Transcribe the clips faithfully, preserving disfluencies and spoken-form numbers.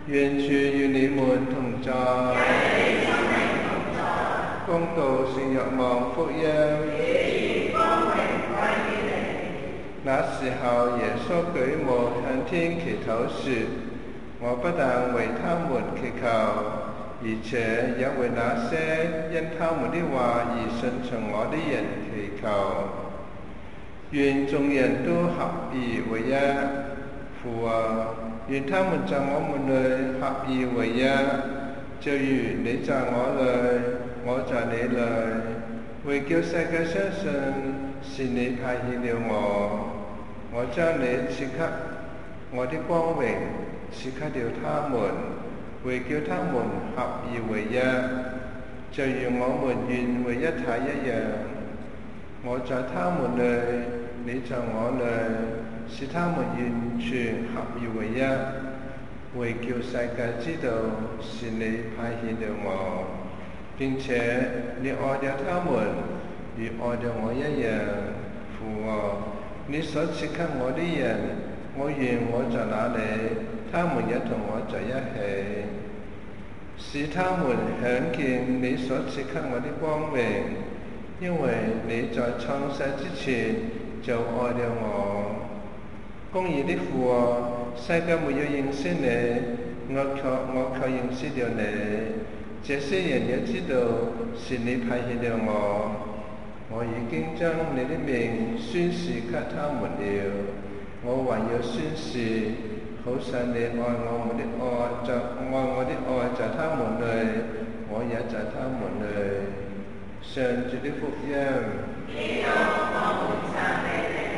願主與你們同在。恭讀聖若望福音。那時候，耶穌舉目向天祈禱說：我不但為他們祈求，而且也為那些因他們的話而順從我的人祈求。願眾人都合而為一。父啊，願他們在我們裏合而為一，就如你在我裏，我在你裏，為叫世界相信是你派遣了我。我將你賜給我的光榮賜給了他們，為叫他們合而為一，就如我們願為一體一樣。我在他們裏，你在我裏，使他們完全合而為一，為叫世界知道是你派遣了我，並且你愛了他們如愛了我一樣。父啊，你所賜給我的人，我願我在那裏，他們也同我在一起，使他們享見你所賜給我的光榮，因為你在創世之前就愛了我。公義的父啊，世界沒有認識你，我卻我卻認識了你，這些人也知道是你派遣了我。我已經將你的名宣示給他們了，我還要宣示，好使你愛我們的愛，在愛我的愛在他們裏，我也在他們裏。上主的福音。基督，我們讚美你。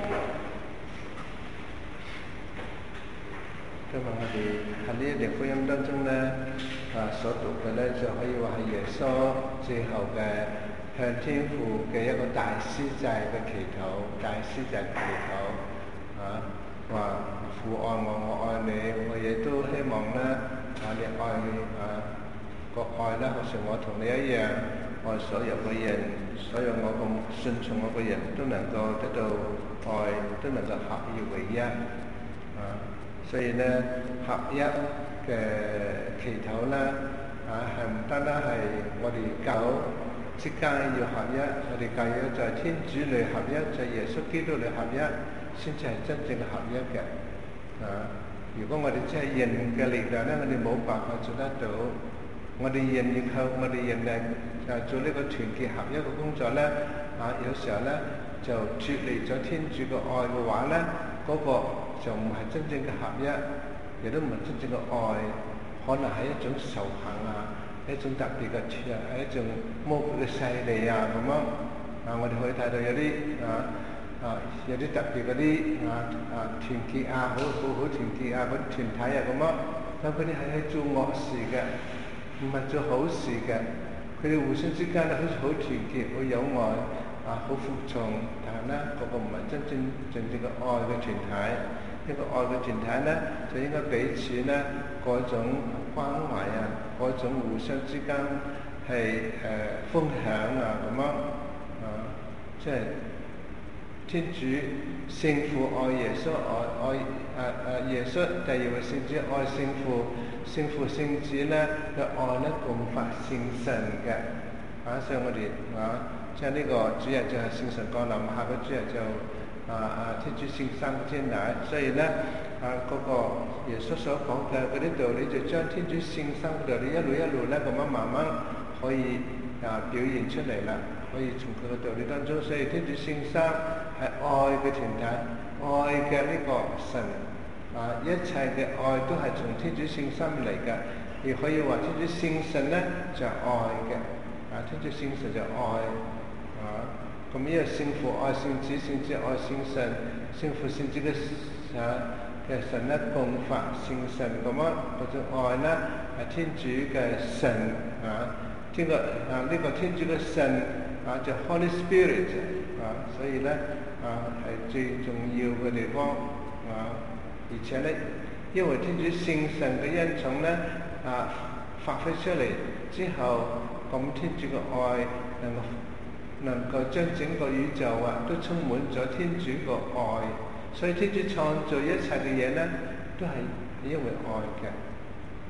今日我哋喺呢一段福音當中咧，啊所讀嘅咧就可以話係耶穌最後嘅向天父嘅一個大司祭嘅祈禱，大司祭祈禱，啊話父愛我，我愛你，我亦都希望咧啊你愛啊個愛咧，好似我同你一樣，愛所有嘅人，所有我咁順從我嘅人都能夠得到愛，都能夠合而為一，啊，所以咧合一嘅祈禱咧，啊係唔單單係我哋教之間要合一，我哋教要在天主裏合一，在耶穌基督裏合一，先至係真正嘅合一嘅。啊，如果我哋只係人嘅力量咧，我哋冇辦法做得到。我哋人要靠我哋人嚟啊做呢個團結合一嘅工作咧，啊有時候咧就脫離咗天主嘅愛嘅話咧，嗰個就唔係真正嘅合一，亦都唔係真正嘅愛，可能係一種仇恨啊。一種特別嘅團，係一種魔鬼嘅勢力啊咁樣啊！我哋可以睇到有啲啊啊有啲特別嗰啲啊啊團結啊，好好好團結啊嗰啲團體啊咁樣，但佢哋係去做惡事嘅，唔係做好事嘅。佢哋互相之間咧好似好團結、好友愛啊、好服從，但係咧嗰個唔係真正真正嘅愛嘅團體。一個愛嘅團體咧，就應該彼此咧嗰種關懷啊，嗰種互相之間係誒、呃、分享啊咁樣啊，即係天主聖父愛耶穌愛愛誒誒耶穌，第二位聖子愛聖父，聖父聖子咧嘅愛咧共發聖神嘅啊，所以我哋啊，即係呢個主日就係聖神降臨，下個主日就。啊啊！天主聖三天奶，所以咧啊，嗰、那個耶穌所講嘅嗰啲道理，就將天主聖三嘅道理一路一路咧咁樣慢慢可以啊表現出嚟啦，可以從佢嘅道理當中，所以天主聖三係愛嘅團體，愛嘅呢個神啊，一切嘅愛都係從天主聖三嚟嘅，亦可以話天主聖神咧就係、愛嘅，啊天主聖神就愛啊。咁呢個聖父愛聖子，聖子愛聖神，聖父聖子嘅啊嘅神咧共發聖神咁樣嗰種愛咧係天主嘅神啊，天個啊呢、這個天主嘅神啊就 Holy Spirit 啊，所以咧啊係最重要嘅地方啊，而且咧因為天主聖神嘅恩寵咧啊發揮出嚟之後，咁天主嘅愛能夠。能夠將整個宇宙啊都充滿咗天主個愛，所以天主創造一切嘅嘢咧，都係因為愛嘅。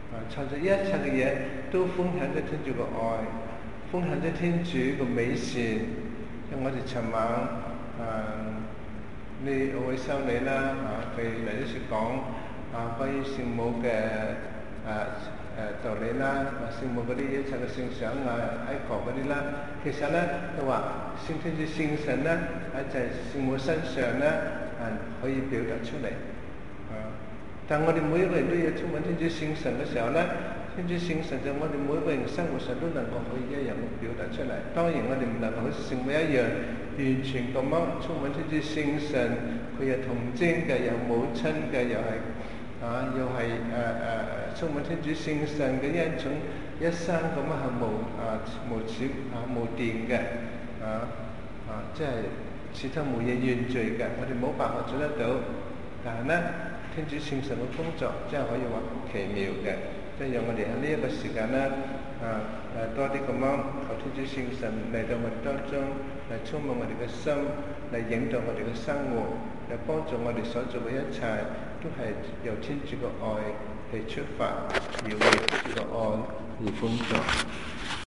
啊，創造一切嘅嘢都分享咗天主嘅愛，分享咗天主嘅美善。像我哋尋晚啊，呢位修女啦啊，佢嚟咗説講啊，關於聖母嘅啊誒道理啦，聖母嗰啲一切嘅聖想啊、哀求嗰啲啦，其實咧佢話聖天主聖神咧喺就係聖母身上咧啊可以表達出嚟啊。但我哋每一個人都要充滿天主聖神嘅時候咧，天主聖神就我哋每一個人生活上都能夠可以一樣咁表達出嚟。當然我哋唔能夠好似聖母一樣完全咁樣充滿天主聖神，佢又童貞嘅，又母親嘅，又係啊，又係誒誒充滿天主聖神嘅一種一生咁樣係無啊無始啊無斷嘅啊啊，即係始終無嘢原罪嘅，我哋冇辦法做得到。但係咧，天主聖神嘅工作真係可以話奇妙嘅，即係讓我哋喺呢一個時間咧啊誒多啲咁樣求天主聖神嚟到我哋當中，嚟充滿我哋嘅心，嚟引導我哋嘅生活，嚟幫助我哋所做嘅一切都係由天主嘅愛嚟出發，要為天主嘅愛而工作。